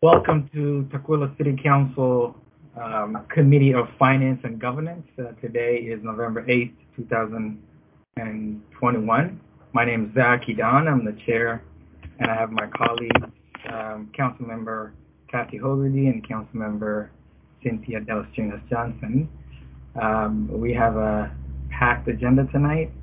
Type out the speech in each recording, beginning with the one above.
Welcome to Tukwila City Council Committee of Finance and Governance. Today is November 8th, 2021. My name is Zach Don. I'm the chair, and I have my colleagues, Councilmember Kathy Hogarty and Councilmember Cynthia Delastrinas Johnson. We have a packed agenda tonight.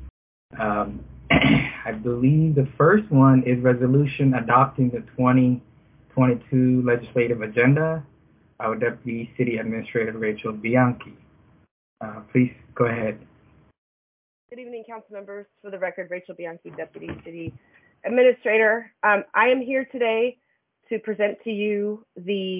I believe the first one is resolution adopting the 2022 legislative agenda. Our Deputy City Administrator, Rachel Bianchi. Please go ahead. Good evening, council members. For the record, Rachel Bianchi, Deputy City Administrator. I am here today to present to you the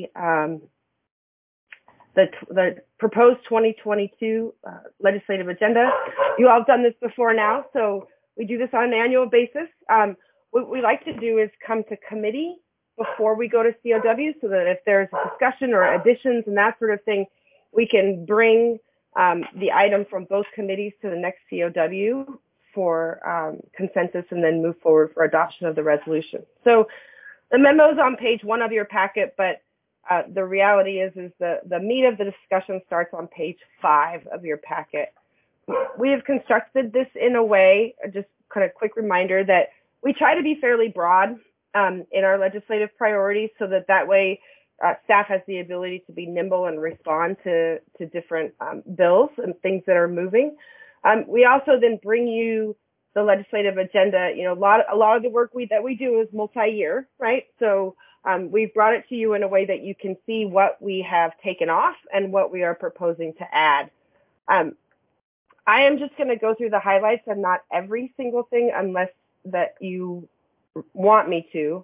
proposed 2022 legislative agenda. You all have done this before now, so we do this on an annual basis. What we like to do is come to committee before we go to COW, so that if there's a discussion or additions and that sort of thing, we can bring the item from both committees to the next COW for consensus and then move forward for adoption of the resolution. So the memo is on page 1 of your packet, but the reality is the meat of the discussion starts on page 5 of your packet. We have constructed this in a way, just kind of quick reminder, that we try to be fairly broad in our legislative priorities, so that way staff has the ability to be nimble and respond to different bills and things that are moving. We also then bring you the legislative agenda. You know, a lot of the work that we do is multi-year, right? So we've brought it to you in a way that you can see what we have taken off and what we are proposing to add. I am just going to go through the highlights and not every single thing unless that you want me to.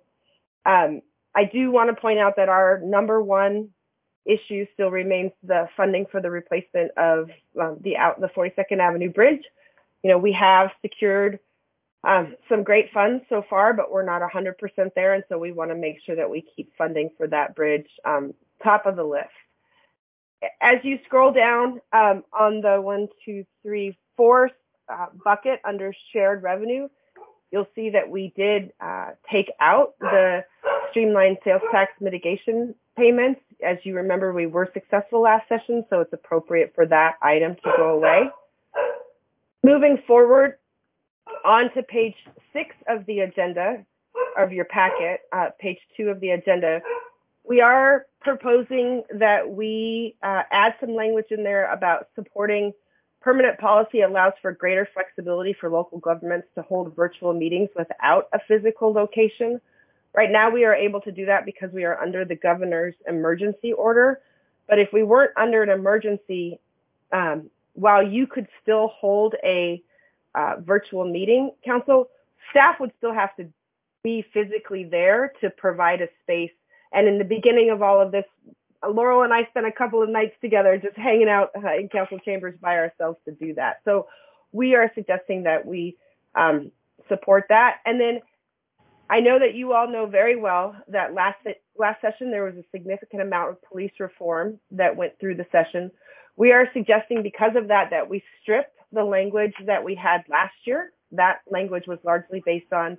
I do want to point out that our number one issue still remains the funding for the replacement of the 42nd Avenue Bridge. You know, we have secured some great funds so far, but we're not 100% there, and so we want to make sure that we keep funding for that bridge top of the list. As you scroll down on the 1, 2, 3, 4 bucket under shared revenue, you'll see that we did take out the streamlined sales tax mitigation payments. As you remember, we were successful last session, so it's appropriate for that item to go away. Moving forward on to page 6 of the agenda of your packet, page 2 of the agenda, we are proposing that we add some language in there about supporting permanent policy allows for greater flexibility for local governments to hold virtual meetings without a physical location. Right now, we are able to do that because we are under the governor's emergency order. But if we weren't under an emergency, while you could still hold a virtual meeting, council, staff would still have to be physically there to provide a space. And in the beginning of all of this, Laurel and I spent a couple of nights together just hanging out in council chambers by ourselves to do that. So we are suggesting that we support that. And then I know that you all know very well that last session there was a significant amount of police reform that went through the session. We are suggesting because of that we strip the language that we had last year. That language was largely based on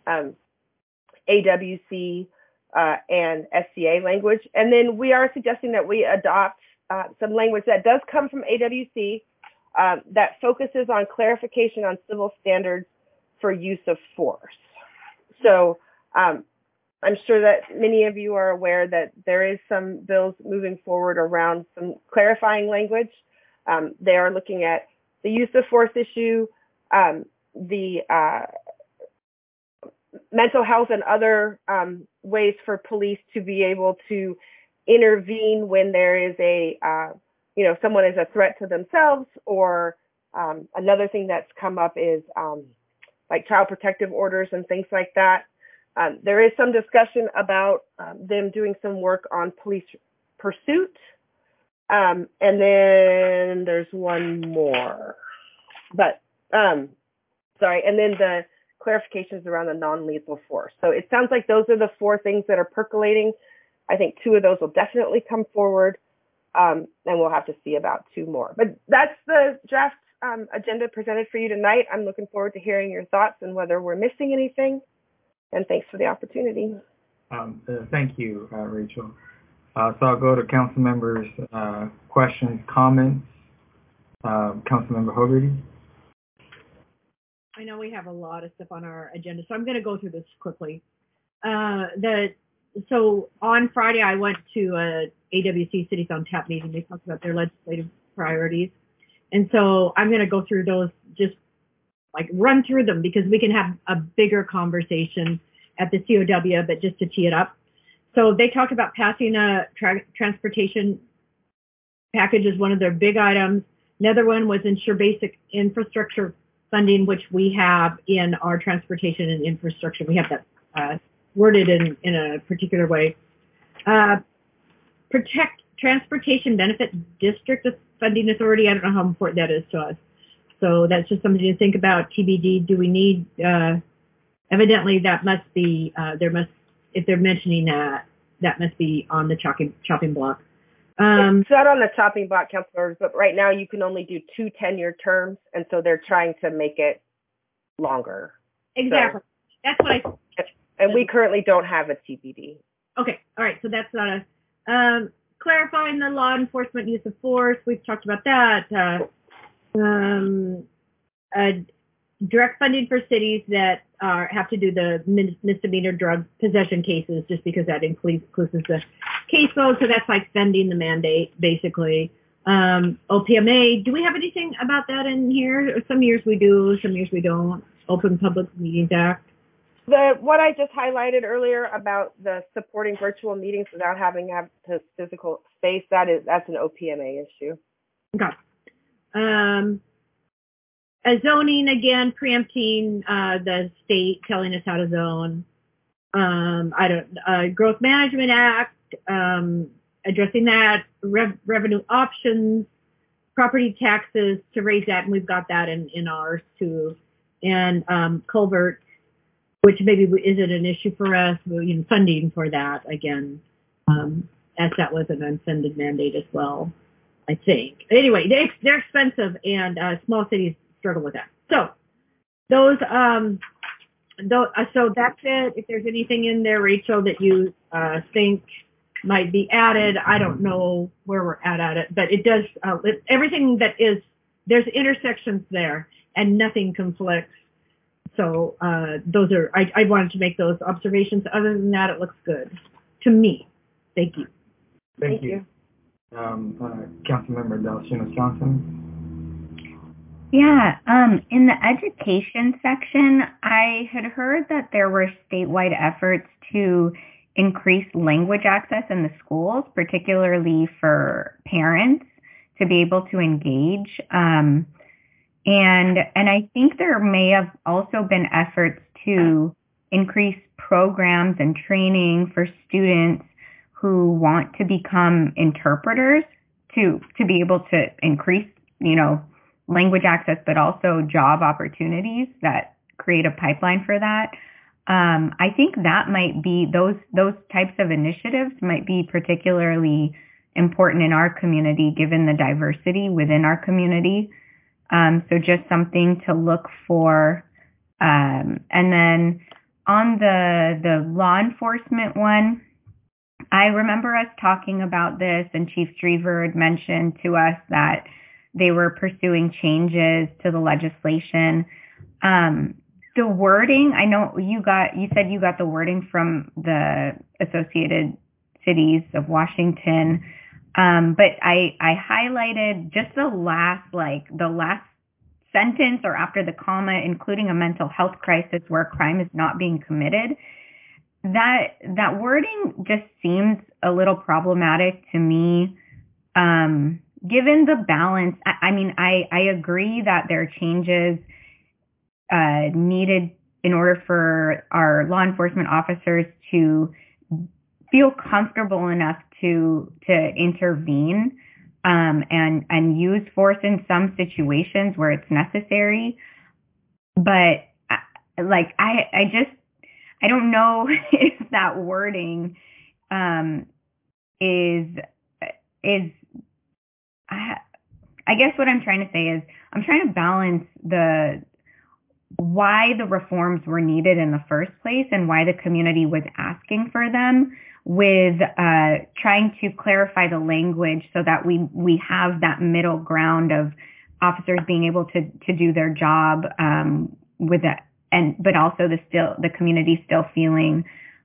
AWC and SCA language. And then we are suggesting that we adopt some language that does come from AWC that focuses on clarification on civil standards for use of force. So I'm sure that many of you are aware that there is some bills moving forward around some clarifying language. They are looking at the use of force issue, the mental health and other ways for police to be able to intervene when there is someone is a threat to themselves, or another thing that's come up is like child protective orders and things like that. There is some discussion about them doing some work on police pursuit. And then there's one more, but sorry. And then the clarifications around the non-lethal force. So it sounds like those are the 4 things that are percolating. I think 2 of those will definitely come forward, and we'll have to see about 2 more. But that's the draft agenda presented for you tonight. I'm looking forward to hearing your thoughts and whether we're missing anything. And thanks for the opportunity. Thank you, Rachel. So I'll go to council members' questions, comments. Councilmember Hogarty. I know we have a lot of stuff on our agenda, so I'm going to go through this quickly. So on Friday, I went to a AWC Cities on Tap meeting. They talked about their legislative priorities. And so I'm going to go through those, just like run through them, because we can have a bigger conversation at the COW, but just to tee it up. So they talked about passing a transportation package as one of their big items. Another one was ensure basic infrastructure funding, which we have in our transportation and infrastructure. We have that worded in a particular way. Protect Transportation Benefit District Funding Authority. I don't know how important that is to us. So that's just something to think about. TBD, do we need, evidently that must be, if they're mentioning that must be on the chopping block. It's not on the chopping block, councilors, but right now you can only do 2 10-year terms, and so they're trying to make it longer. Exactly. So, that's what I. And we currently don't have a TBD. Okay. All right. So that's not a clarifying the law enforcement use of force. We've talked about that. Direct funding for cities that have to do the misdemeanor drug possession cases, just because that includes the caseload. So that's like funding the mandate, basically. OPMA, do we have anything about that in here? Some years we do, some years we don't. Open Public Meetings Act. What I just highlighted earlier about the supporting virtual meetings without having to have the physical space, that's an OPMA issue. Okay. Zoning, again, preempting the state telling us how to zone. Growth Management Act, addressing that. Revenue options, property taxes to raise that, and we've got that in ours too. And culvert, which maybe isn't an issue for us, funding for that again, as that was an unfunded mandate as well, I think. Anyway, they're expensive, and small cities struggle with that. So those, so that's it. If there's anything in there, Rachel, that you think might be added, I don't know where we're at it, but it does, everything that is, there's intersections there, and nothing conflicts. So those are, I wanted to make those observations. Other than that, it looks good to me. Thank you. Thank you. Councilmember Delcinas Johnson. Yeah, in the education section, I had heard that there were statewide efforts to increase language access in the schools, particularly for parents to be able to engage. And I think there may have also been efforts to increase programs and training for students who want to become interpreters to be able to increase, language access, but also job opportunities that create a pipeline for that. I think that might be, those types of initiatives might be particularly important in our community, given the diversity within our community. So just something to look for. And then on the law enforcement one, I remember us talking about this, and Chief Drever had mentioned to us that they were pursuing changes to the legislation. The wording, I know you said you got the wording from the Associated Cities of Washington, but I highlighted just the last sentence or after the comma, including a mental health crisis where crime is not being committed. That wording just seems a little problematic to me. Given the balance, I agree that there are changes needed in order for our law enforcement officers to feel comfortable enough to intervene and use force in some situations where it's necessary. But I don't know if that wording is I guess what I'm trying to say is I'm trying to balance why the reforms were needed in the first place and why the community was asking for them, with trying to clarify the language so that we have that middle ground of officers being able to do their job with that, but also the community still feeling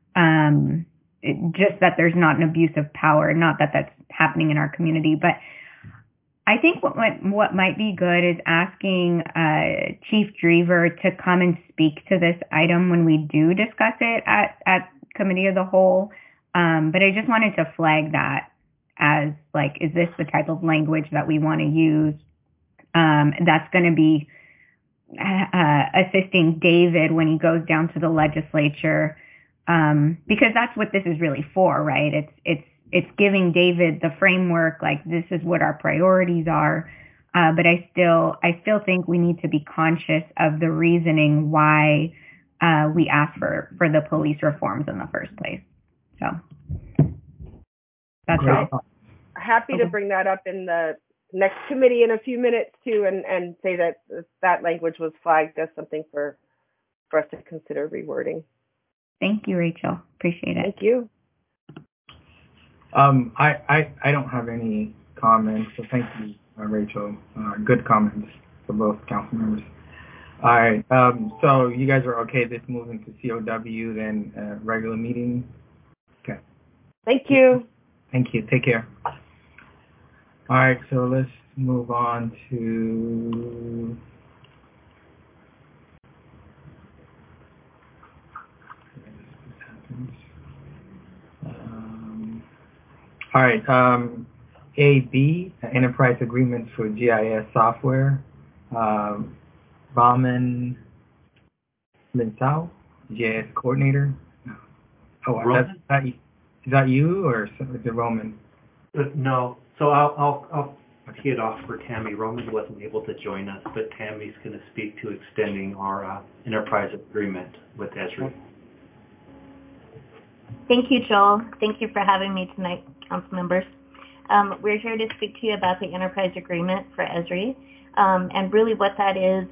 just that there's not an abuse of power, not that that's happening in our community. But I think what might be good is asking Chief Drever to come and speak to this item when we do discuss it at Committee of the Whole. But I just wanted to flag that as, like, is this the type of language that we want to use that's going to be assisting David when he goes down to the legislature, because that's what this is really for, right? It's giving David the framework, like, this is what our priorities are. But I still think we need to be conscious of the reasoning why we asked for the police reforms in the first place. So that's right. Happy to bring that up in the next committee in a few minutes too, and say that language was flagged as something for us to consider rewording. Thank you, Rachel. Appreciate it. Thank you. I don't have any comments, so thank you, Rachel. Good comments for both council members. All right, so you guys are okay this moving to COW, then regular meeting? Okay. Thank you. Thank you. Take care. All right, so let's move on to all right, AB, enterprise agreements for GIS software. Raman Linsau, GIS coordinator. Oh, is that you, or is it Roman? No. So I'll tee it off for Tammy. Roman wasn't able to join us, but Tammy's going to speak to extending our enterprise agreement with Esri. Thank you, Joel. Thank you for having me tonight, council members. We're here to speak to you about the enterprise agreement for Esri. And really what that is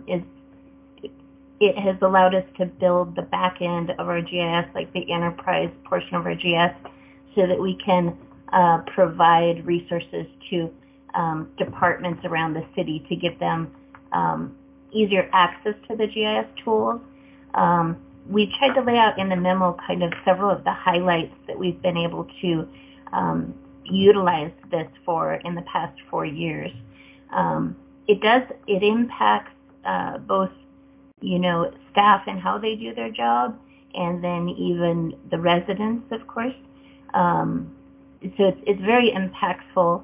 it has allowed us to build the back end of our GIS, like the enterprise portion of our GIS, so that we can provide resources to departments around the city to give them easier access to the GIS tools. We tried to lay out in the memo kind of several of the highlights that we've been able to utilize this for in the past 4 years. It impacts both, staff and how they do their job, and then even the residents, of course. So it's very impactful.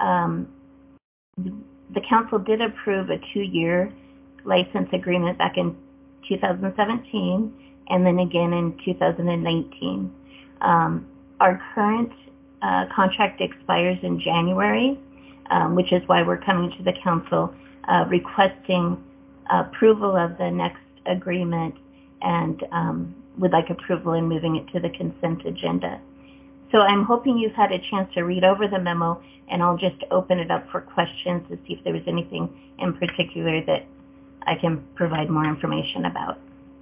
The council did approve a 2-year license agreement back in 2017, and then again in 2019. Our current contract expires in January, which is why we're coming to the council requesting approval of the next agreement, and would like approval in moving it to the consent agenda. So I'm hoping you've had a chance to read over the memo, and I'll just open it up for questions to see if there was anything in particular that I can provide more information about.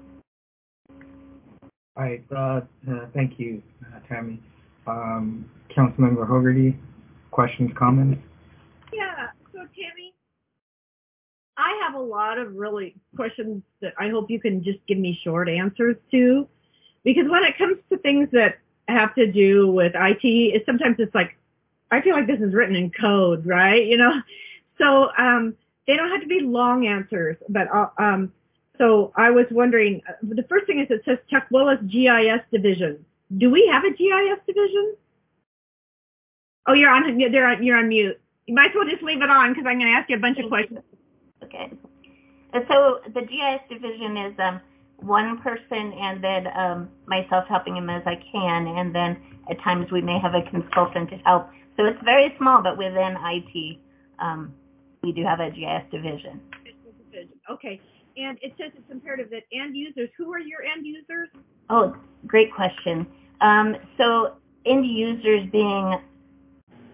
All right, thank you, Tammy. Councilmember Hogarty, questions, comments? Yeah, so Tammy, I have a lot of really questions that I hope you can just give me short answers to, because when it comes to things that have to do with IT, sometimes it's like, I feel like this is written in code, right? So they don't have to be long answers, but so I was wondering, the first thing is it says Tukwila GIS division. Do we have a GIS division? Oh, you're on mute. You might as well just leave it on, because I'm going to ask you a bunch of questions. Okay. And so the GIS division is one person, and then myself helping him as I can, and then at times we may have a consultant to help. So it's very small, but within IT, we do have a GIS division. Okay. And it says it's imperative that end users, who are your end users? Oh, great question. So end users being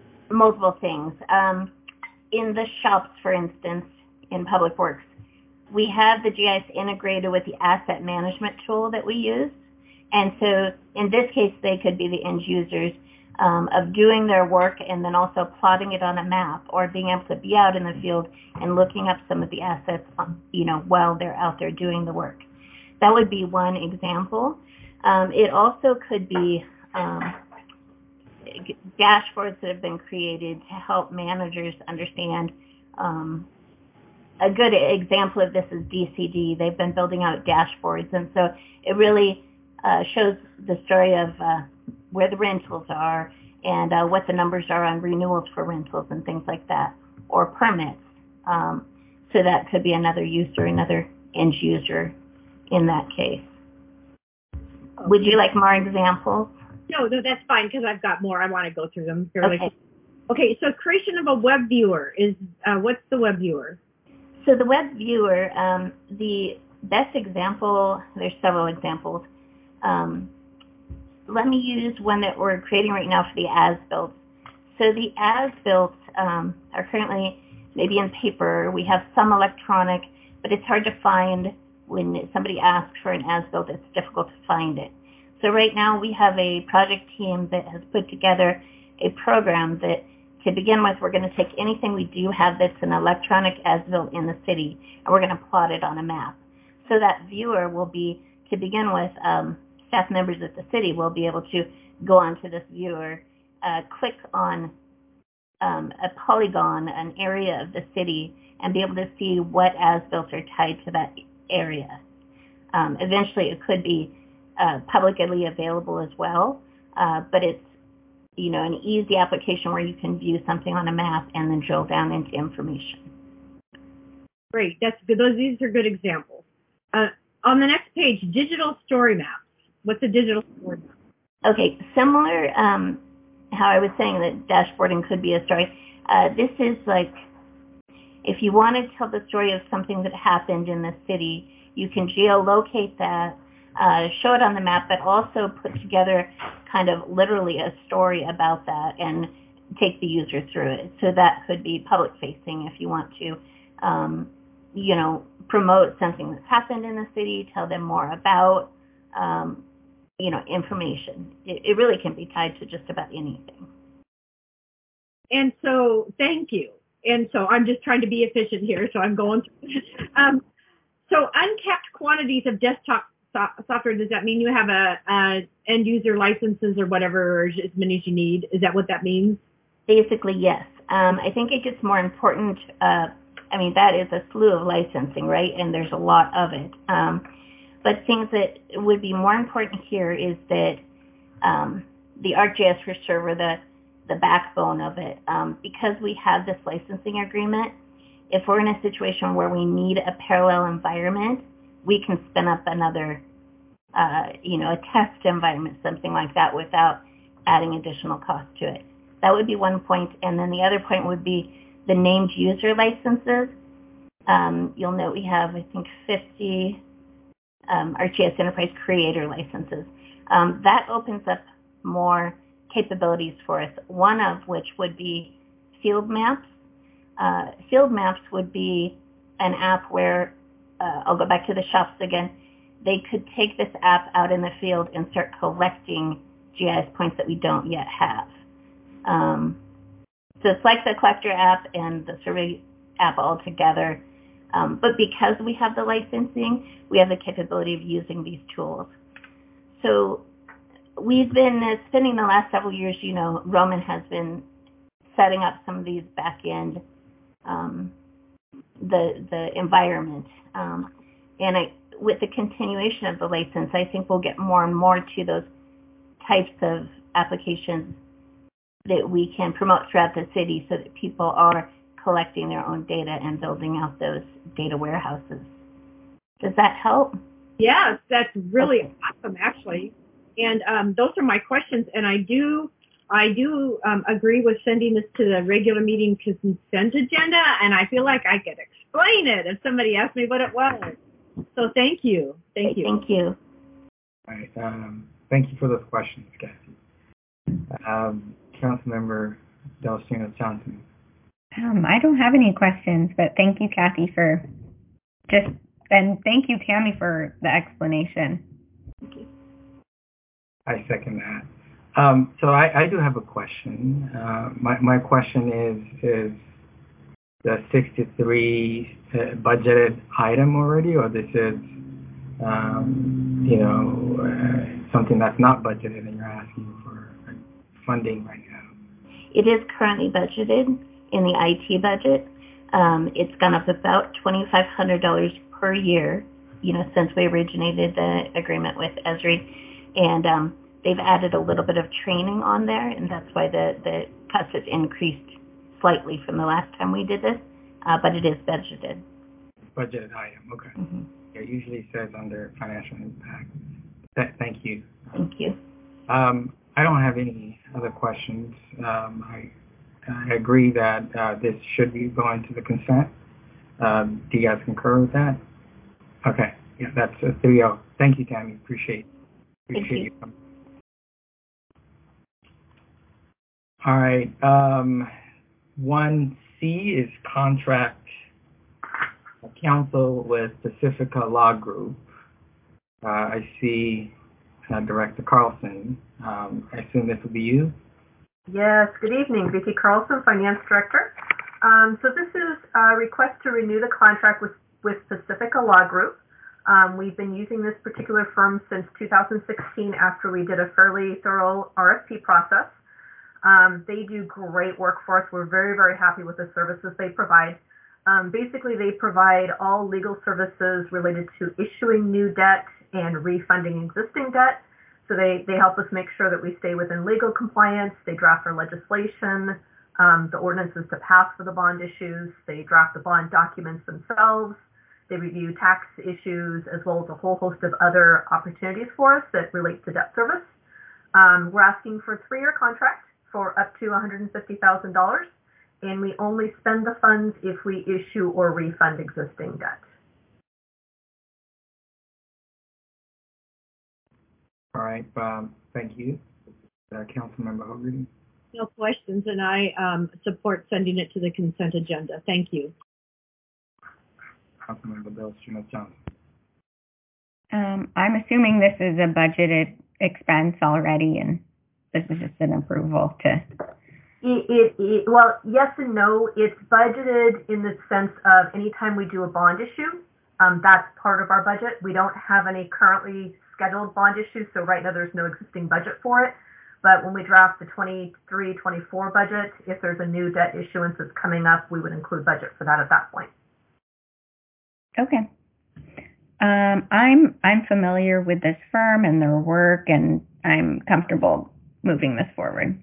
multiple things. In the shops, for instance, in Public Works, we have the GIS integrated with the asset management tool that we use. And so in this case, they could be the end users of doing their work and then also plotting it on a map, or being able to be out in the field and looking up some of the assets, while they're out there doing the work. That would be one example. It also could be dashboards that have been created to help managers understand. A good example of this is DCD. They've been building out dashboards, and so it really shows the story of where the rentals are and what the numbers are on renewals for rentals and things like that, or permits. So that could be another user, another end user in that case. Okay. Would you like more examples? No, that's fine, because I've got more. I want to go through them fairly. Okay. Okay, so creation of a web viewer is, what's the web viewer? So the web viewer, the best example, there's several examples. Let me use one that we're creating right now for the as-built. So the as-built are currently maybe in paper. We have some electronic, but it's hard to find. When somebody asks for an as-built, it's difficult to find it. So right now we have a project team that has put together a program that, to begin with, we're going to take anything we do have that's an electronic as-built in the city, and we're going to plot it on a map. So that viewer will be, to begin with, staff members at the city will be able to go onto this viewer, click on a polygon, an area of the city, and be able to see what as-built are tied to that area. Eventually it could be publicly available as well, but it's an easy application where you can view something on a map and then drill down into information. Great, that's good. These are good examples. On the next page, digital story maps. What's a digital story map? Okay, similar how I was saying that dashboarding could be a story. This is like, if you want to tell the story of something that happened in the city, you can geolocate that, show it on the map, but also put together kind of literally a story about that and take the user through it. So that could be public facing if you want to, promote something that's happened in the city, tell them more about, information. It really can be tied to just about anything. And so, thank you. And so I'm just trying to be efficient here, so I'm going through. So uncapped quantities of desktop software, does that mean you have a end user licenses or whatever, or as many as you need? Is that what that means? Basically, yes. I think it gets more important. That is a slew of licensing, right? And there's a lot of it. But things that would be more important here is that the ArcGIS for server, the backbone of it, because we have this licensing agreement, if we're in a situation where we need a parallel environment, we can spin up another, a test environment, something like that, without adding additional cost to it. That would be one point. And then the other point would be the named user licenses. You'll note we have, I think, 50 ArcGIS Enterprise Creator licenses. That opens up more capabilities for us, one of which would be field maps. Field maps would be an app where, I'll go back to the shops again, they could take this app out in the field and start collecting GIS points that we don't yet have. So it's like the collector app and the survey app all together. But because we have the licensing, we have the capability of using these tools. So we've been spending the last several years, Roman has been setting up some of these back-end, the environment. With the continuation of the license, I think we'll get more and more to those types of applications that we can promote throughout the city so that people are collecting their own data and building out those data warehouses. Does that help? Yes, that's really awesome, actually. And those are my questions. And I do agree with sending this to the regular meeting consent agenda. And I feel like I could explain it if somebody asked me what it was. So thank you. Thank you. Thank you. All right. Thank you for those questions, Kathy. Councilmember Delcinas Johnson. I don't have any questions, but thank you, Kathy, for just And thank you, Tammy, for the explanation. I second that. So I do have a question. My question is the 63 budgeted item already, or this is, something that's not budgeted and you're asking for funding right now? It is currently budgeted in the IT budget. It's gone up about $2,500 per year, since we originated the agreement with Esri. And they've added a little bit of training on there, and that's why the cost has increased slightly from the last time we did this, but it is budgeted. Budgeted item, okay. Mm-hmm. It usually says under financial impact. Thank you. Thank you. I don't have any other questions. I agree that this should be going to the consent. Do you guys concur with that? Okay. Yeah, that's a 3-0. Thank you, Tammy. Appreciate you. All right. 1C is contract counsel with Pacifica Law Group. I see Director Carlson. I assume this will be you? Yes, good evening. Vicki Carlson, Finance Director. So this is a request to renew the contract with Pacifica Law Group. We've been using this particular firm since 2016 after we did a fairly thorough RFP process. They do great work for us. We're very, very happy with the services they provide. Basically, they provide all legal services related to issuing new debt and refunding existing debt. So they help us make sure that we stay within legal compliance. They draft our legislation, the ordinances to pass for the bond issues. They draft the bond documents themselves. They review tax issues as well as a whole host of other opportunities for us that relate to debt service. We're asking for a 3-year contract for up to $150,000, and we only spend the funds if we issue or refund existing debt. All right. Thank you. Councilmember Hogarty. No questions, and I support sending it to the consent agenda. Thank you. Councilmember Bill Johnson. I'm assuming this is a budgeted expense already, and this is just an approval to... Well, yes and no. It's budgeted in the sense of anytime we do a bond issue, that's part of our budget. We don't have any currently scheduled bond issues, so right now there's no existing budget for it. But when we draft the 23-24 budget, if there's a new debt issuance that's coming up, we would include budget for that at that point. Okay. I'm familiar with this firm and their work, and I'm comfortable moving this forward.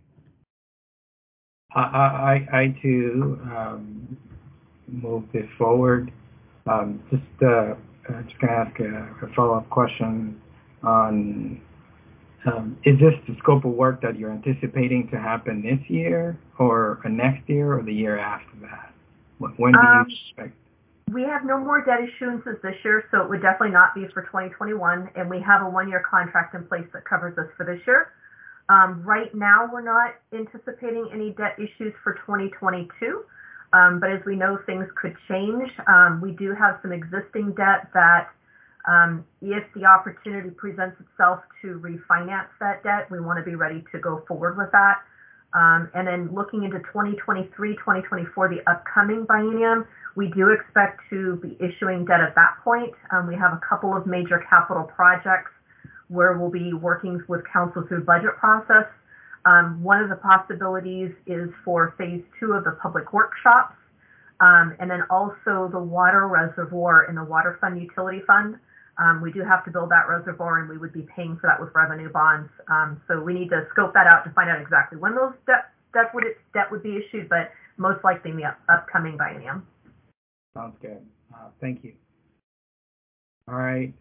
I too move this forward. Just gonna ask a follow-up question on is this the scope of work that you're anticipating to happen this year, or next year, or the year after that? When do you expect? We have no more debt issuances this year, so it would definitely not be for 2021, and we have a 1-year contract in place that covers us for this year. Right now, we're not anticipating any debt issues for 2022, but as we know, things could change. We do have some existing debt that if the opportunity presents itself to refinance that debt, we want to be ready to go forward with that. And then looking into 2023, 2024, the upcoming biennium, we do expect to be issuing debt at that point. We have a couple of major capital projects where we'll be working with council through budget process. One of the possibilities is for phase 2 of the public workshops, and then also the water reservoir in the water fund utility fund. We do have to build that reservoir, and we would be paying for that with revenue bonds. So we need to scope that out to find out exactly when those debt would be issued, but most likely in the upcoming biennium. Sounds good. Thank you. All right.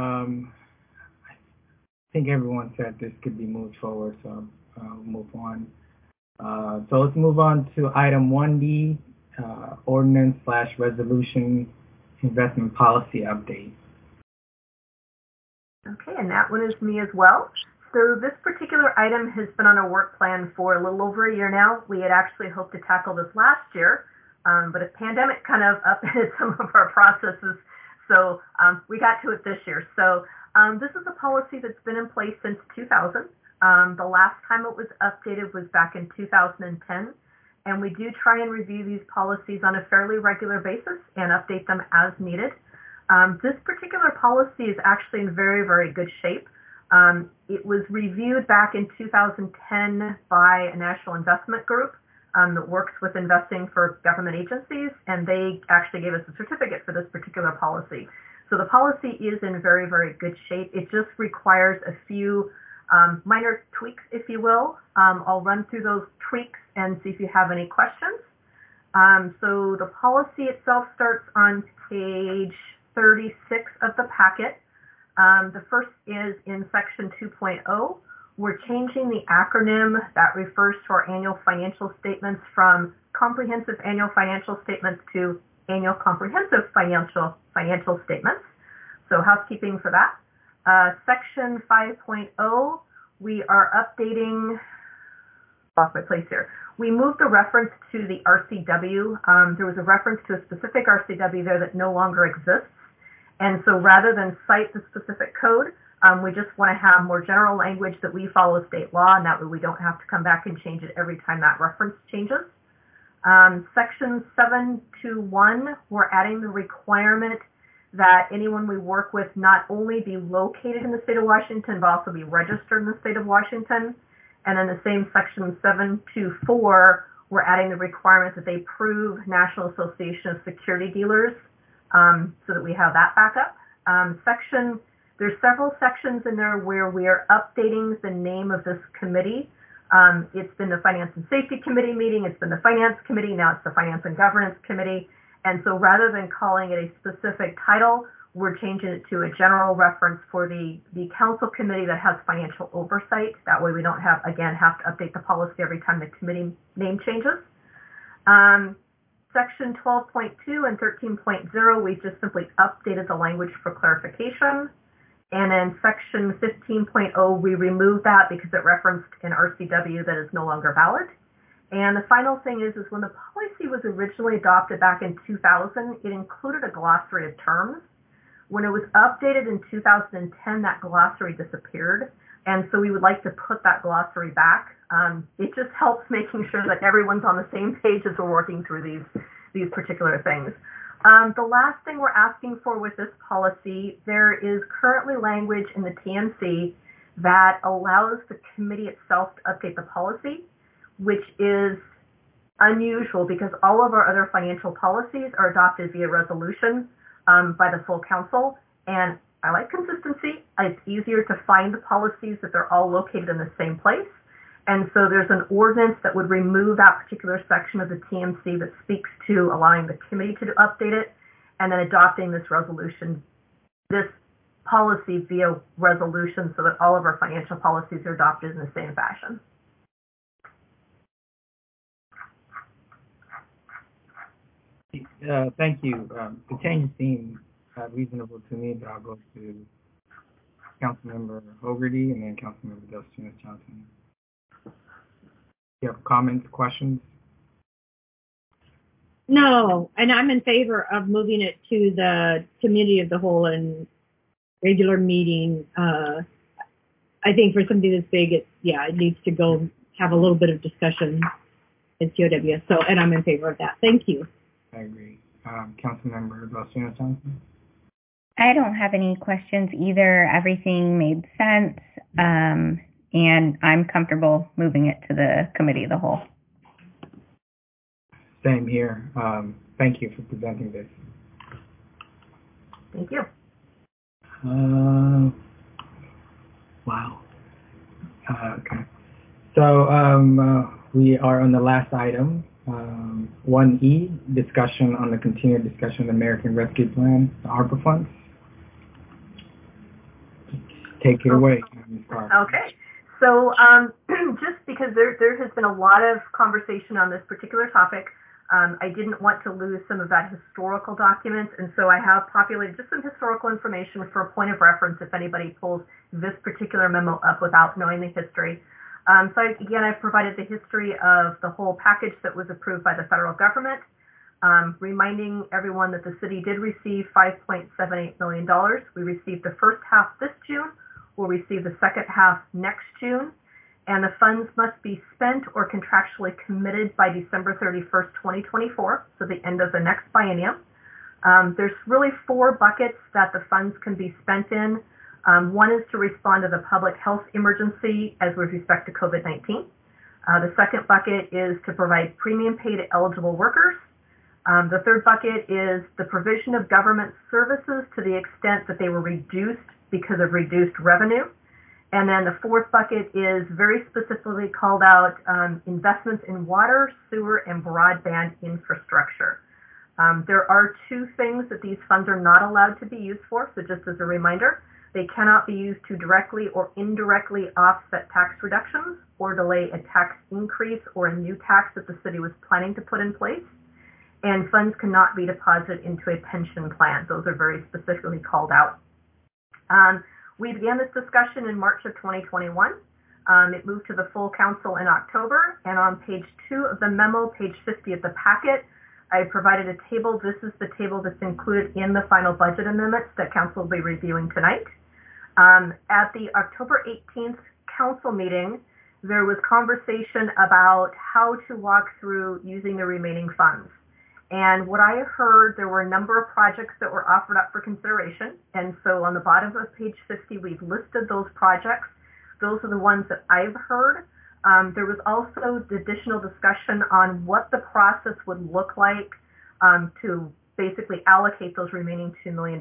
I think everyone said this could be moved forward, so I'll move on. So let's move on to item 1D, ordinance/resolution investment policy update. Okay, and that one is me as well. So this particular item has been on our work plan for a little over a year now. We had actually hoped to tackle this last year, but a pandemic kind of upended some of our processes. So we got to it this year. So this is a policy that's been in place since 2000. The last time it was updated was back in 2010. And we do try and review these policies on a fairly regular basis and update them as needed. This particular policy is actually in very, very good shape. It was reviewed back in 2010 by a national investment group that works with investing for government agencies, and they actually gave us a certificate for this particular policy. So the policy is in very, very good shape. It just requires a few minor tweaks, if you will. I'll run through those tweaks and see if you have any questions. So the policy itself starts on page 36 of the packet. The first is in section 2.0. We're changing the acronym that refers to our annual financial statements from comprehensive annual financial statements to annual comprehensive financial statements. So housekeeping for that. Section 5.0, we are updating, lost my place here. We moved a reference to the RCW. There was a reference to a specific RCW there that no longer exists. And so rather than cite the specific code, we just want to have more general language that we follow state law, and that way we don't have to come back and change it every time that reference changes. Section 7.2.1, we're adding the requirement that anyone we work with not only be located in the state of Washington, but also be registered in the state of Washington. And then the same section 7.2.4, we're adding the requirement that they prove National Association of Security Dealers, so that we have that backup. There's several sections in there where we are updating the name of this committee. It's been the Finance and Safety Committee meeting, it's been the Finance Committee, now it's the Finance and Governance Committee. And so rather than calling it a specific title, we're changing it to a general reference for the council committee that has financial oversight. That way we don't have to update the policy every time the committee name changes. Section 12.2 and 13.0, we just simply updated the language for clarification. And then section 15.0, we removed that because it referenced an RCW that is no longer valid. And the final thing is when the policy was originally adopted back in 2000, it included a glossary of terms. When it was updated in 2010, that glossary disappeared. And so we would like to put that glossary back. It just helps making sure that everyone's on the same page as we're working through these particular things. The last thing we're asking for with this policy, there is currently language in the TMC that allows the committee itself to update the policy, which is unusual because all of our other financial policies are adopted via resolution by the full council. And I like consistency. It's easier to find the policies that they're all located in the same place. And so there's an ordinance that would remove that particular section of the TMC that speaks to allowing the committee to update it and then adopting this policy via resolution so that all of our financial policies are adopted in the same fashion. Thank you. The change seemed reasonable to me, but I'll go to Councilmember Hogarty and then Councilmember Delciunas-Johnson. Do you have comments, questions? No, and I'm in favor of moving it to the committee of the whole and regular meeting. I think for something this big, it needs to go have a little bit of discussion in COW. So, and I'm in favor of that. Thank you. I agree. Councilmember Delciunas-Johnson? I don't have any questions either. Everything made sense. And I'm comfortable moving it to the committee of the whole. Same here. Thank you for presenting this. Thank you. Wow. Okay. So we are on the last item, 1E, discussion on the continued discussion of the American Rescue Plan, the ARPA funds. Take it away, Ms. Carr. Okay. So just because there has been a lot of conversation on this particular topic, I didn't want to lose some of that historical documents, and so I have populated just some historical information for a point of reference if anybody pulls this particular memo up without knowing the history. So again, I've provided the history of the whole package that was approved by the federal government. reminding everyone that the city did receive $5.78 million. We received the first half this June. We'll receive the second half next June. And the funds must be spent or contractually committed by December 31st, 2024, so the end of the next biennium. There's really 4 buckets that the funds can be spent in. One is to respond to the public health emergency as with respect to COVID-19. The second bucket is to provide premium pay to eligible workers. The third bucket is the provision of government services to the extent that they were reduced because of reduced revenue. And then the fourth bucket is very specifically called out investments in water, sewer, and broadband infrastructure. There are 2 things that these funds are not allowed to be used for, so just as a reminder, they cannot be used to directly or indirectly offset tax reductions or delay a tax increase or a new tax that the city was planning to put in place. And funds cannot be deposited into a pension plan. Those are very specifically called out. We began this discussion in March of 2021. It moved to the full council in October, and on page 2 of the memo, page 50 of the packet, I provided a table. This is the table that's included in the final budget amendments that council will be reviewing tonight. At the October 18th council meeting, there was conversation about how to walk through using the remaining funds. And what I heard, there were a number of projects that were offered up for consideration. And so on the bottom of page 50, we've listed those projects. Those are the ones that I've heard. There was also additional discussion on what the process would look like to basically allocate those remaining $2 million.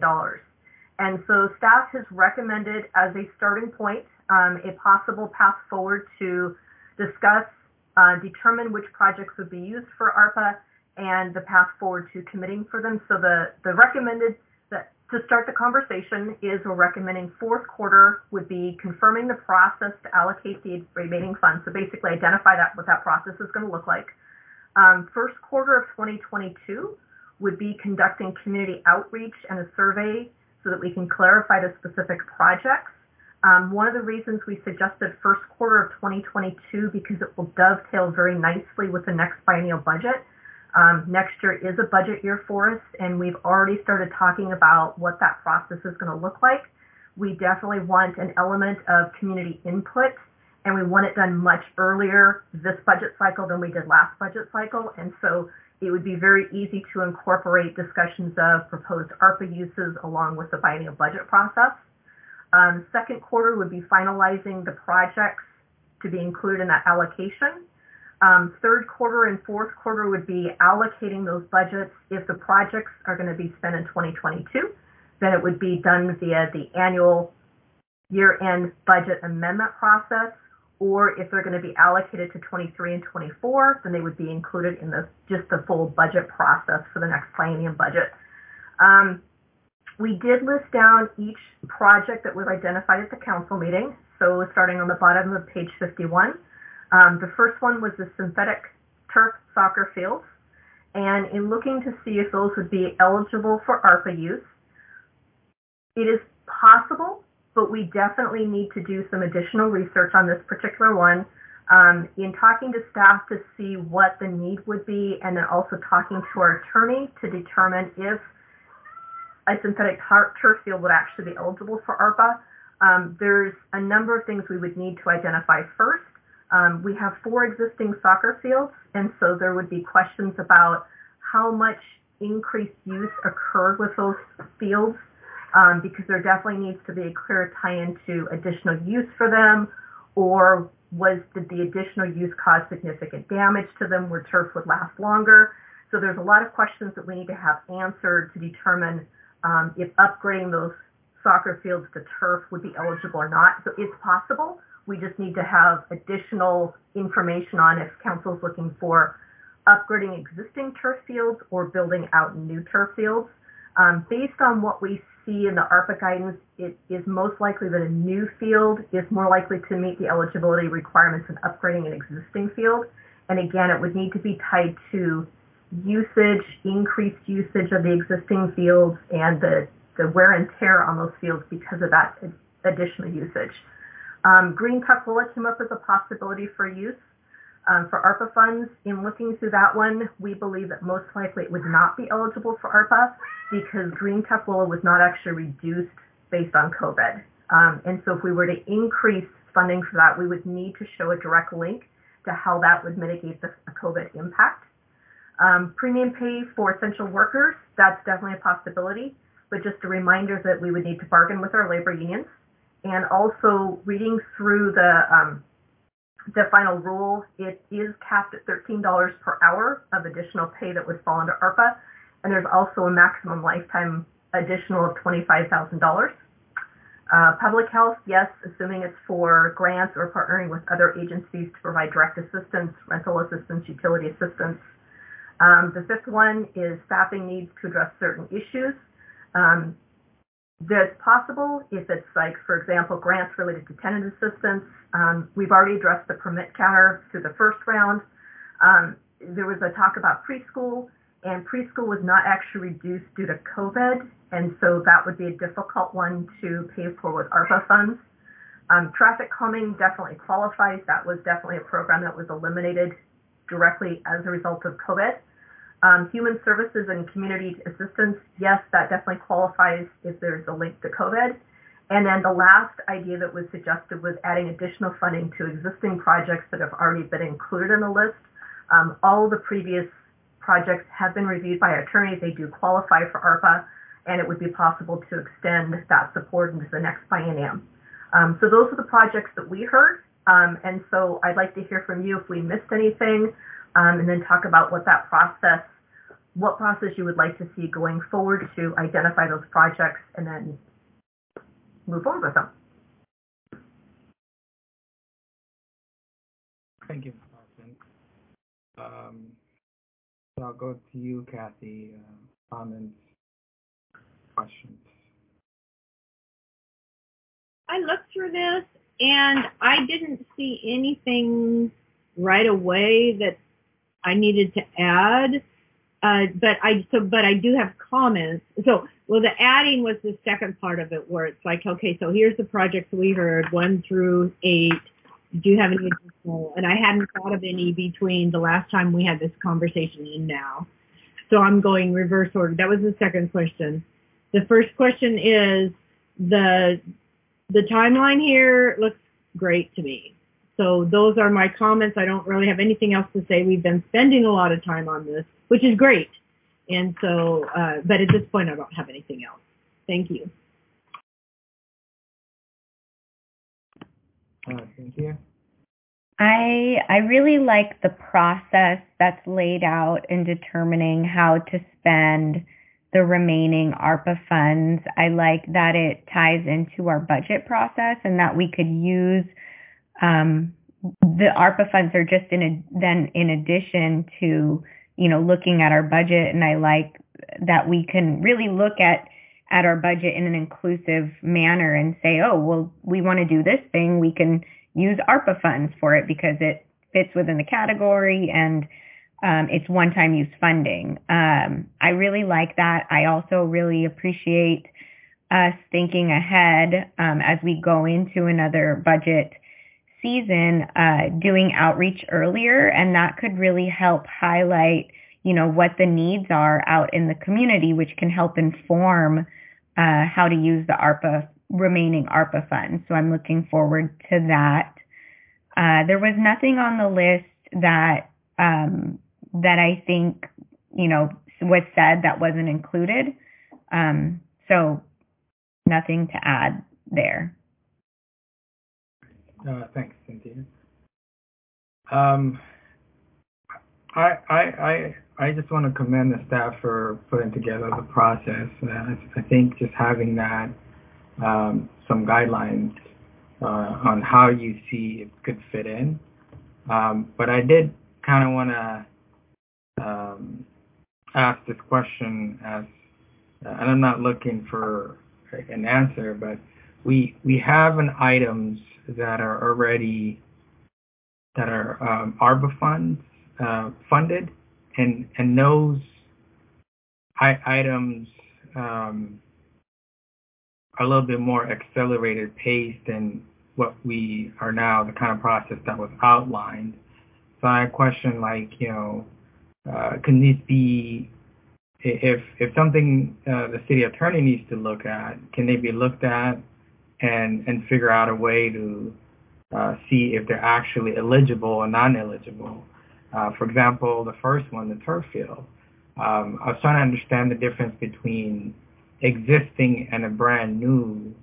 And so staff has recommended as a starting point a possible path forward to discuss, determine which projects would be used for ARPA, and the path forward to committing for them. So the recommended, that to start the conversation is we're recommending fourth quarter would be confirming the process to allocate the remaining funds. So basically identify what that process is going to look like. First quarter of 2022 would be conducting community outreach and a survey so that we can clarify the specific projects. One of the reasons we suggested first quarter of 2022 because it will dovetail very nicely with the next biennial budget. Next year is a budget year for us, and we've already started talking about what that process is going to look like. We definitely want an element of community input, and we want it done much earlier this budget cycle than we did last budget cycle. And so it would be very easy to incorporate discussions of proposed ARPA uses along with the biennial budget process. Second quarter would be finalizing the projects to be included in that allocation. Third quarter and fourth quarter would be allocating those budgets. If the projects are going to be spent in 2022, then it would be done via the annual year-end budget amendment process, or if they're going to be allocated to 23 and 24, then they would be included in just the full budget process for the next biennium budget. We did list down each project that was identified at the council meeting. So starting on the bottom of page 51, the first one was the synthetic turf soccer fields. And in looking to see if those would be eligible for ARPA use, it is possible, but we definitely need to do some additional research on this particular one. In talking to staff to see what the need would be, and then also talking to our attorney to determine if a synthetic turf field would actually be eligible for ARPA. There's a number of things we would need to identify first. We have 4 existing soccer fields, and so there would be questions about how much increased use occurred with those fields, because there definitely needs to be a clear tie-in to additional use for them, or did the additional use cause significant damage to them where turf would last longer? So there's a lot of questions that we need to have answered to determine if upgrading those soccer fields to turf would be eligible or not. So it's possible. We just need to have additional information on if council is looking for upgrading existing turf fields or building out new turf fields. Based on what we see in the ARPA guidance, it is most likely that a new field is more likely to meet the eligibility requirements than upgrading an existing field. And again, it would need to be tied to usage, increased usage of the existing fields, and the wear and tear on those fields because of that additional usage. Green Tukwila came up as a possibility for use. For ARPA funds, in looking through that one, we believe that most likely it would not be eligible for ARPA because Green Tukwila was not actually reduced based on COVID. And so if we were to increase funding for that, we would need to show a direct link to how that would mitigate the COVID impact. Premium pay for essential workers, that's definitely a possibility, but just a reminder that we would need to bargain with our labor unions. And also reading through the final rule, it is capped at $13 per hour of additional pay that would fall under ARPA, and there's also a maximum lifetime additional of $25,000. Public health, yes, assuming it's for grants or partnering with other agencies to provide direct assistance, rental assistance, utility assistance. The fifth one is staffing needs to address certain issues. That's possible if it's like, for example, grants related to tenant assistance. We've already addressed the permit counter through the first round. There was a talk about preschool, and preschool was not actually reduced due to COVID, and so that would be a difficult one to pay for with ARPA funds. Traffic calming definitely qualifies. That was definitely a program that was eliminated directly as a result of COVID. Human services and community assistance, yes, that definitely qualifies if there's a link to COVID. And then the last idea that was suggested was adding additional funding to existing projects that have already been included in the list. All the previous projects have been reviewed by attorneys. They do qualify for ARPA, and it would be possible to extend that support into the next biennium. So those are the projects that we heard. And so I'd like to hear from you if we missed anything, and then talk about what process you would like to see going forward to identify those projects and then move forward with them. Thank you, Ms. Carson. So I'll go to you, Kathy. Comments, questions. I looked through this and I didn't see anything right away that I needed to add. But I do have comments. So, well, the adding was the second part of it, where it's like, okay, so here's the projects we heard 1 through 8. Do you have any additional? And I hadn't thought of any between the last time we had this conversation and now. So I'm going reverse order. That was the second question. The first question is the timeline here looks great to me. So those are my comments. I don't really have anything else to say. We've been spending a lot of time on this, which is great. And so, but at this point, I don't have anything else. Thank you. Thank you. I really like the process that's laid out in determining how to spend the remaining ARPA funds. I like that it ties into our budget process and that we could use the ARPA funds are just in addition to, looking at our budget. And I like that we can really look at our budget in an inclusive manner and say, oh, well, we want to do this thing. We can use ARPA funds for it because it fits within the category and it's one-time use funding. I really like that. I also really appreciate us thinking ahead as we go into another budget season, doing outreach earlier, and that could really help highlight, what the needs are out in the community, which can help inform how to use the remaining ARPA funds. So I'm looking forward to that. There was nothing on the list that I think, was said that wasn't included. So nothing to add there. Thanks, Cynthia. I just want to commend the staff for putting together the process. I think just having that, some guidelines on how you see it could fit in. But I did kind of want to ask this question and I'm not looking for an answer, but we have items that are already ARPA funds funded, and those items are a little bit more accelerated pace than what we are now, the kind of process that was outlined. So I question, like, can this be, if something the city attorney needs to look at, can they be looked at and figure out a way to see if they're actually eligible or non-eligible? For example, the first one, the turf field. I was trying to understand the difference between existing and a brand new,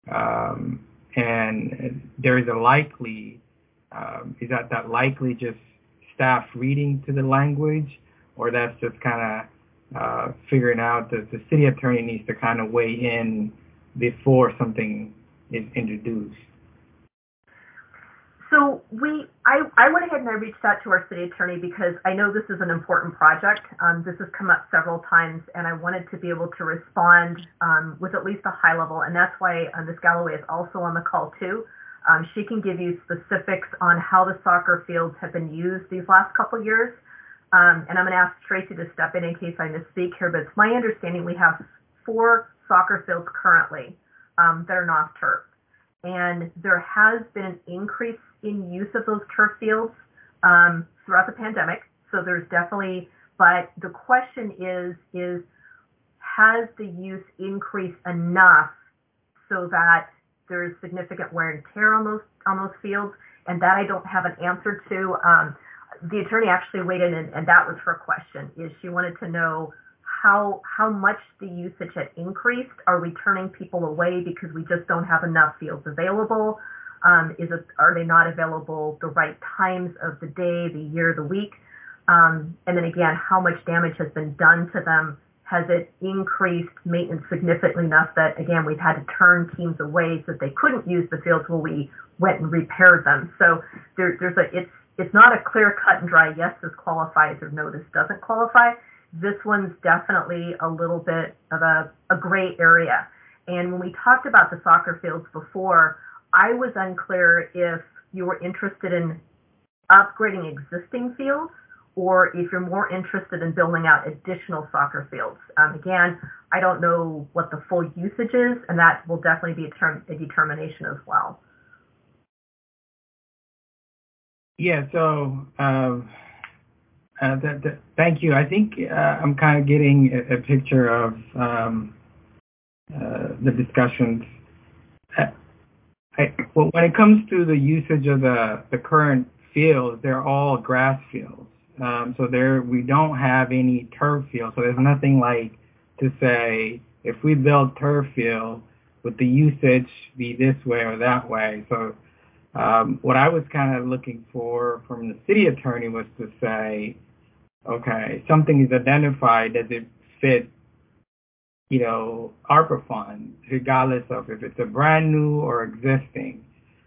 and there is a likely, is that likely just staff reading to the language, or that's just kind of figuring out that the city attorney needs to kind of weigh in before something is introduced? So I went ahead and I reached out to our city attorney because I know this is an important project. This has come up several times, and I wanted to be able to respond with at least a high level, and that's why Ms. Galloway is also on the call too. She can give you specifics on how the soccer fields have been used these last couple years, and I'm going to ask Tracy to step in case I misspeak here, but it's my understanding we have 4 soccer fields currently that are not turf. And there has been an increase in use of those turf fields throughout the pandemic. So there's definitely, but the question is has the use increased enough so that there's significant wear and tear on those fields? And that I don't have an answer to. The attorney actually weighed in, and that was her question, is she wanted to know how much the usage had increased. Are we turning people away because we just don't have enough fields available? Are they not available the right times of the day, the year, the week? And then again, how much damage has been done to them? Has it increased maintenance significantly enough that, again, we've had to turn teams away so that they couldn't use the fields while we went and repaired them? So it's not a clear cut and dry, yes, this qualifies, or no, this doesn't qualify. This one's definitely a little bit of a gray area. And when we talked about the soccer fields before, I was unclear if you were interested in upgrading existing fields or if you're more interested in building out additional soccer fields. Again, I don't know what the full usage is, and that will definitely be a determination as well. Yeah, so thank you. I think I'm kind of getting a picture of the discussions. When it comes to the usage of the current fields, they're all grass fields. So we don't have any turf fields. So there's nothing like to say, if we build turf field, would the usage be this way or that way? So what I was kind of looking for from the city attorney was to say, okay, something is identified, does it fit, ARPA funds, regardless of if it's a brand new or existing?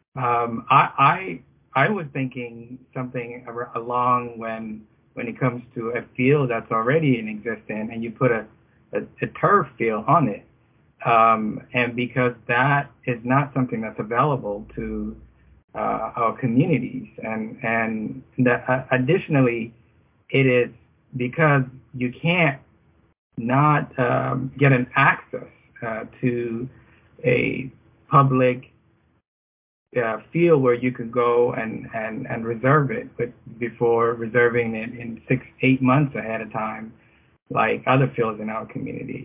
I was thinking something along when it comes to a field that's already in existence and you put a turf field on it, and because that is not something that's available to our communities, and that, additionally, it is because you can't not get an access to a public field where you could go and reserve it, but before reserving it in 6-8 months ahead of time, like other fields in our community.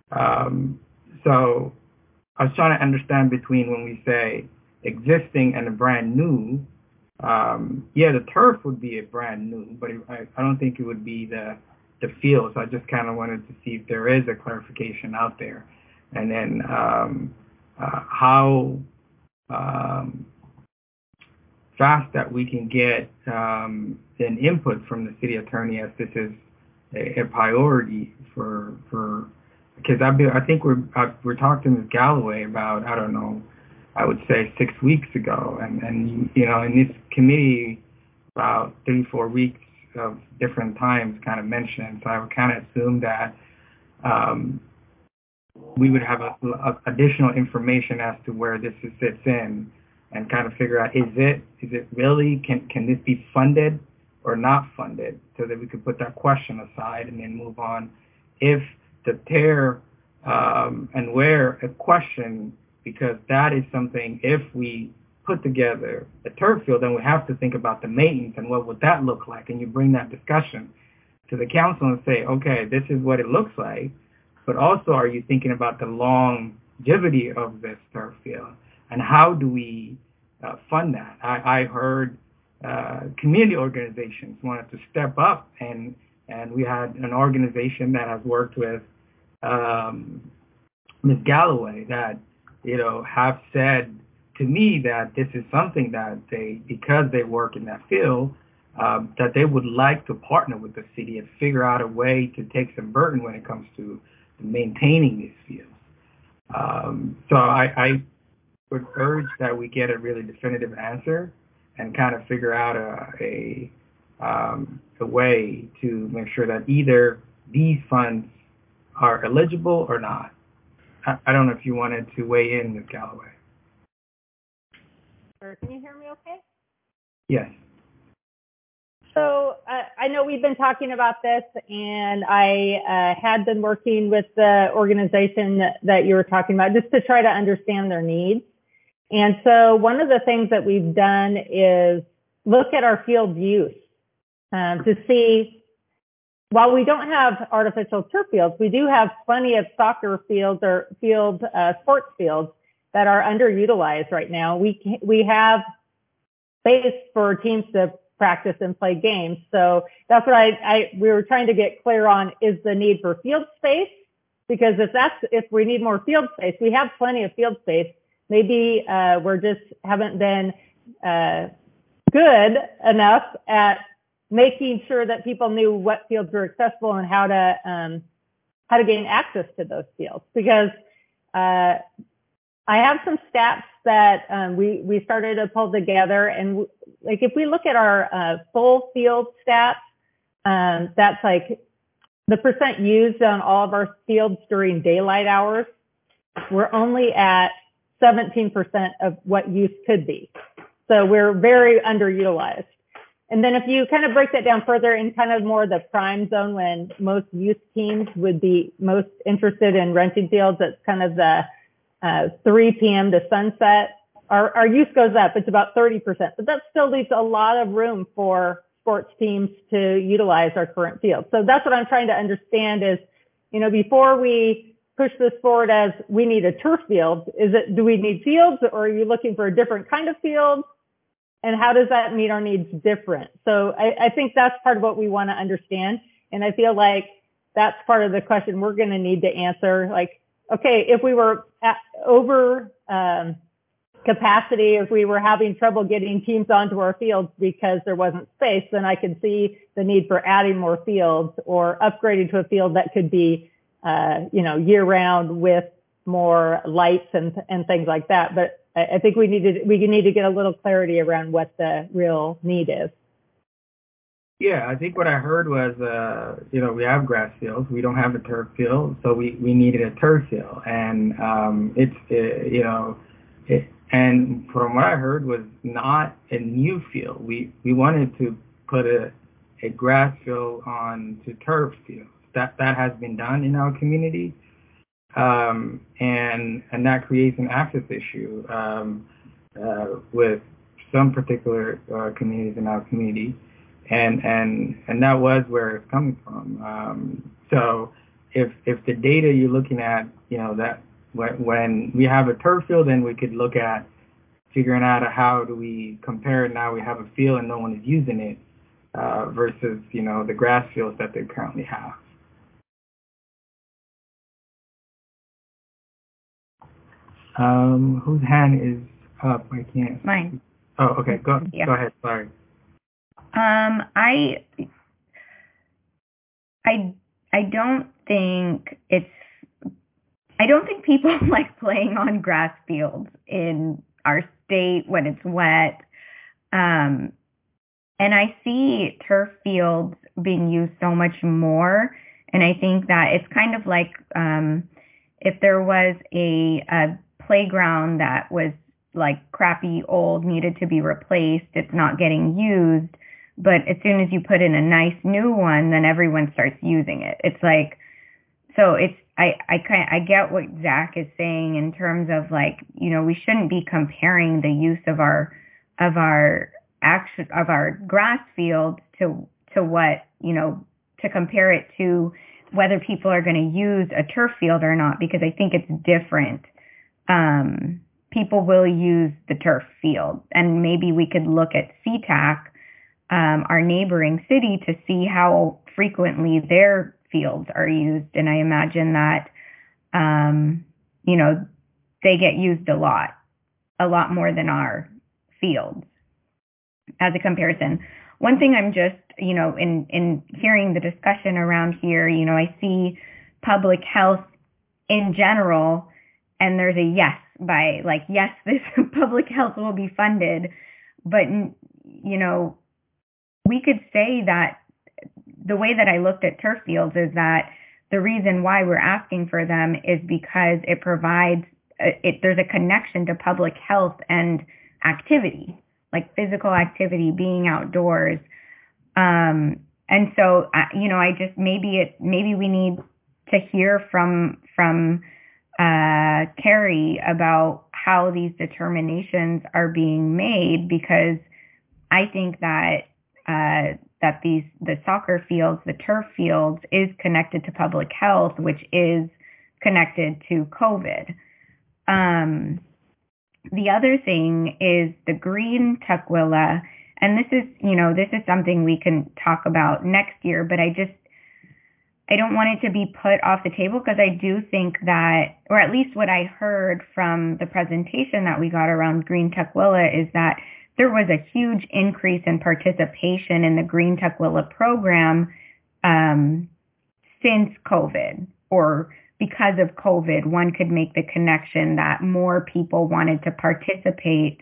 So I was trying to understand between when we say existing and a brand new. Yeah, the turf would be a brand new, but I don't think it would be the field. So I just kind of wanted to see if there is a clarification out there, and then how fast that we can get an input from the city attorney, as this is a priority for because I think we're talking to Ms. Galloway about, I don't know, I would say 6 weeks ago, and in this committee about 3-4 weeks of different times kind of mentioned. So I would kind of assume that we would have additional information as to where this fits in, and kind of figure out, is it really, can this be funded or not funded, so that we could put that question aside and then move on. If the tear and wear a question, because that is something, if we put together a turf field, then we have to think about the maintenance and what would that look like. And you bring that discussion to the council and say, okay, this is what it looks like, but also are you thinking about the longevity of this turf field? And how do we fund that? I heard community organizations wanted to step up, and we had an organization that has worked with Ms. Galloway that, have said to me that this is something that because they work in that field, that they would like to partner with the city and figure out a way to take some burden when it comes to maintaining these fields. So I would urge that we get a really definitive answer and kind of figure out a way to make sure that either these funds are eligible or not. I don't know if you wanted to weigh in, Ms. Galloway. Can you hear me okay? Yes. So I know we've been talking about this, and I had been working with the organization that you were talking about just to try to understand their needs. And so one of the things that we've done is look at our field use to see, while we don't have artificial turf fields, we do have plenty of soccer fields or sports fields that are underutilized right now. We have space for teams to practice and play games. So that's what we were trying to get clear on, is the need for field space, because if we need more field space, we have plenty of field space. Maybe we're just haven't been good enough at making sure that people knew what fields were accessible and how to gain access to those fields. Because I have some stats that we started to pull together, and like if we look at our full field stats, that's like the percent used on all of our fields during daylight hours. We're only at 17% of what use could be. So we're very underutilized. And then if you kind of break that down further in kind of more the prime zone, when most youth teams would be most interested in renting fields, it's kind of the 3 p.m. to sunset. Our use goes up. It's about 30%, but that still leaves a lot of room for sports teams to utilize our current field. So that's what I'm trying to understand is, before we push this forward as we need a turf field, do we need fields, or are you looking for a different kind of field? And how does that meet our needs different? So I think that's part of what we want to understand. And I feel like that's part of the question we're going to need to answer. Like, okay, if we were over capacity, if we were having trouble getting teams onto our fields because there wasn't space, then I could see the need for adding more fields or upgrading to a field that could be, year round with more lights and things like that. But I think we need to get a little clarity around what the real need is. Yeah, I think what I heard was, we have grass fields. We don't have a turf field, so we needed a turf field. And and from what I heard was not a new field. We wanted to put a grass field on to turf fields. That has been done in our community. And that creates an access issue with some particular communities in our community, and that was where it's coming from. So if the data you're looking at, that when we have a turf field, then we could look at figuring out how do we compare it. Now we have a field and no one is using it versus the grass fields that they currently have. Whose hand is up? I can't. Mine. Oh, okay. Go ahead. Sorry. I don't think people like playing on grass fields in our state when it's wet. And I see turf fields being used so much more. And I think that it's kind of like if there was a playground that was like crappy, old, needed to be replaced, it's not getting used. But as soon as you put in a nice new one, then everyone starts using it. It's like, so I get what Zach is saying in terms of like, you know, we shouldn't be comparing the use of our grass fields to what, you know, to compare it to whether people are going to use a turf field or not, because I think it's different. People will use the turf field, and maybe we could look at SeaTac, our neighboring city, to see how frequently their fields are used. And I imagine that, you know, they get used a lot more than our fields as a comparison. One thing I'm just, you know, in hearing the discussion around here, you know, I see public health in general, and there's a yes by like, yes, this public health will be funded. But, you know, we could say that the way that I looked at turf fields is that the reason why we're asking for them is because it provides, there's a connection to public health and activity, like physical activity, being outdoors. And so, you know, I just, maybe we need to hear from Carrie about how these determinations are being made, because I think that the soccer fields, the turf fields, is connected to public health, which is connected to COVID. The other thing is the green Tukwila, and this is something we can talk about next year, but I don't want it to be put off the table, because I do think that, or at least what I heard from the presentation that we got around Green Tukwila, is that there was a huge increase in participation in the Green Tukwila program since COVID, or because of COVID. One could make the connection that more people wanted to participate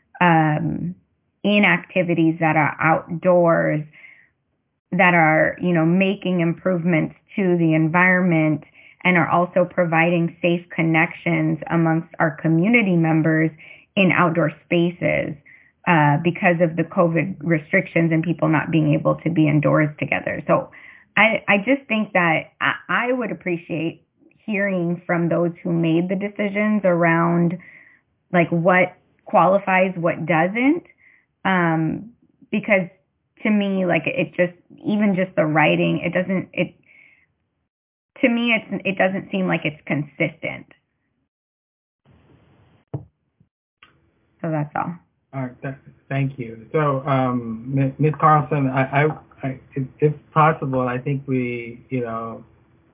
in activities that are outdoors, that are, you know, making improvements to the environment, and are also providing safe connections amongst our community members in outdoor spaces because of the COVID restrictions and people not being able to be indoors together. So I just think that I would appreciate hearing from those who made the decisions around like what qualifies, what doesn't, because to me, like, it just, even just the writing, it doesn't seem like it's consistent. So that's all. All right, thank you. So, Ms. Carlson, I, if possible, I think we, you know,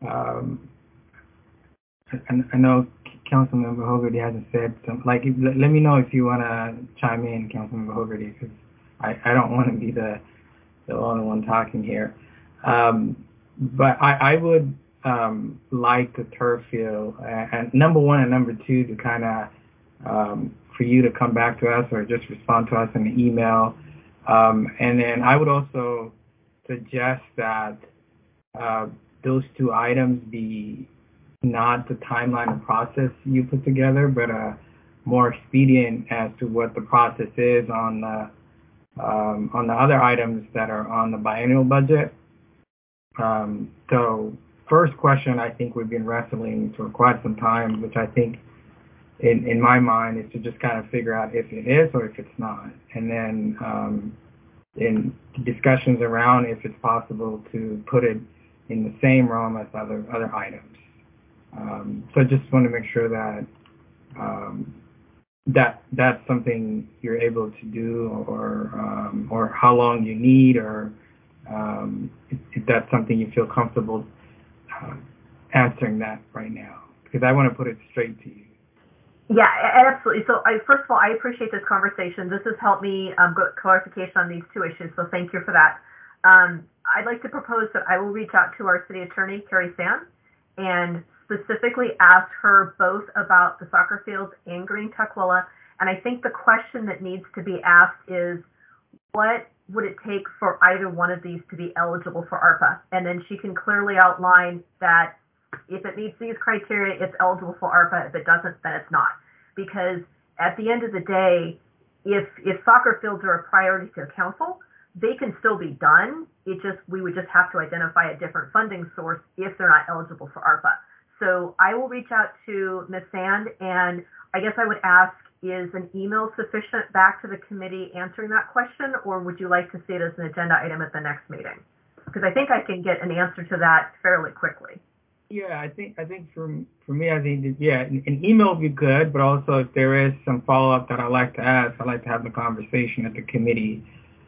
I know Councilmember Hogarty hasn't said some, like, let me know if you want to chime in, Councilmember Hogarty, because I don't want to be the only one talking here. But I would like the turf field, and number one and number two, to kind of, for you to come back to us or just respond to us in an email. And then I would also suggest that those two items be not the timeline and process you put together, but more expedient as to what the process is on the other items that are on the biennial budget. So first question, I think we've been wrestling for quite some time, which I think in my mind is to just kind of figure out if it is or if it's not. And then in discussions around if it's possible to put it in the same realm as other items. So just want to make sure that that's something you're able to do, or how long you need, or if that's something you feel comfortable answering that right now, because I want to put it straight to you. Yeah, absolutely. So first of all, I appreciate this conversation. This has helped me get clarification on these two issues, so thank you for that. I'd like to propose that I will reach out to our city attorney, Carrie Sands, and specifically ask her both about the soccer fields and Green Tukwila. And I think the question that needs to be asked is, what would it take for either one of these to be eligible for ARPA? And then she can clearly outline that if it meets these criteria, it's eligible for ARPA. If it doesn't, then it's not. Because at the end of the day, if soccer fields are a priority to council, they can still be done. We would just have to identify a different funding source if they're not eligible for ARPA. So I will reach out to Ms. Sand, and I guess I would ask, is an email sufficient back to the committee answering that question, or would you like to see it as an agenda item at the next meeting? Because I think I can get an answer to that fairly quickly. Yeah, I think for me, I think an email would be good, but also if there is some follow up that I'd like to ask, I'd like to have the conversation at the committee.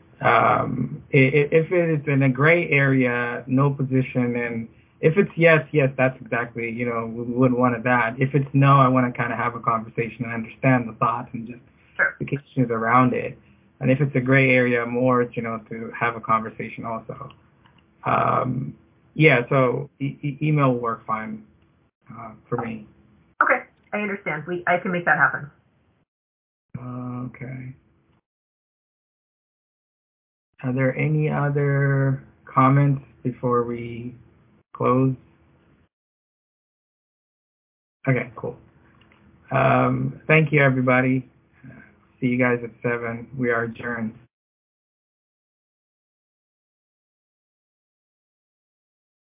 If it is in a gray area, no position, and if it's yes, that's exactly, we would want that. If it's no, I want to kind of have a conversation and understand the thoughts and just implications around it. And if it's a gray area, more, to have a conversation also. So email will work fine for me. Okay, I understand. I can make that happen. Okay. Are there any other comments before we close? Okay, cool. Thank you, everybody. See you guys at 7. We are adjourned.